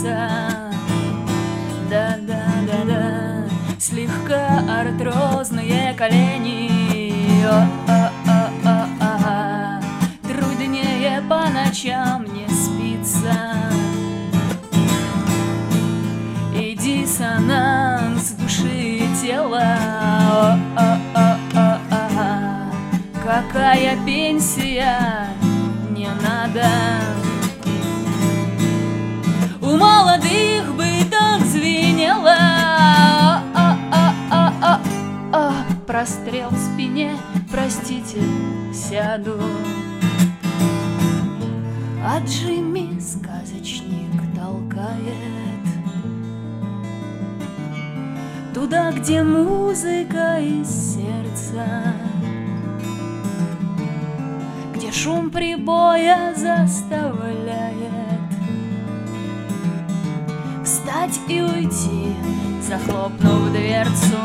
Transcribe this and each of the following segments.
спится. Да-да-да-да, слегка артрозные колени. Труднее по ночам не спится. И диссонанс души и тела. Какая пенсия, не надо. У молодых бы так звенело. Прострел в спине, простите, сяду. А Джимми сказочник толкает туда, где музыка из сердца, где шум прибоя заставляет встать и уйти, захлопнув дверцу.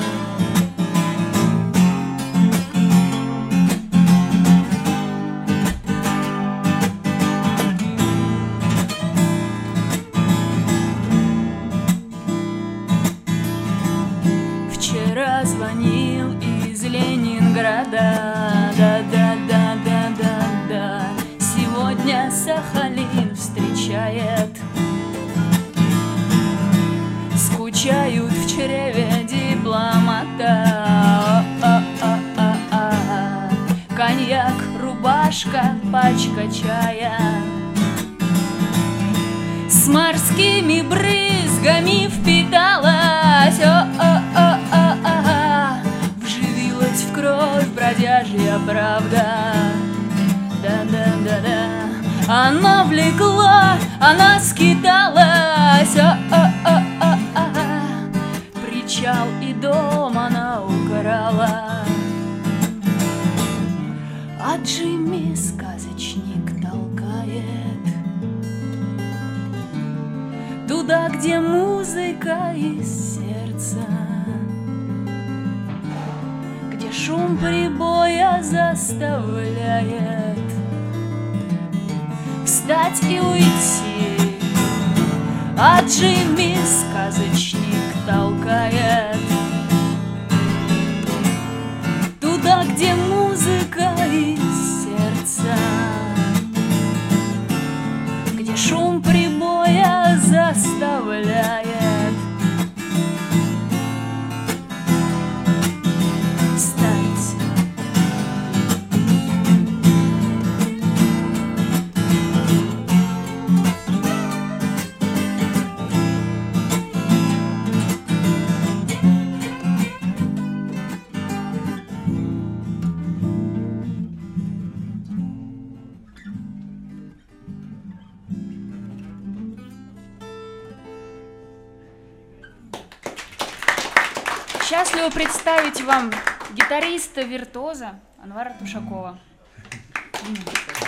Вчера звонил из Ленинграда. Да-да-да-да-да-да. Сегодня Сахалин встречает. Скучают в чреве дипломата. Коньяк, рубашка, пачка чая с морскими брызгами впиталась. Вживилась в кровь бродяжья правда. Да-да-да-да. Она влекла, она скиталась. Причал и дом она украла. А Джимми сказочник толкает туда, где музыка из сердца, где шум прибоя заставляет встать и уйти. А Джимми сказочник толкает туда, где музыка из сердца, где шум прибоя заставляет встать. Счастливо представить вам гитариста-виртуоза Анвара Тушакова.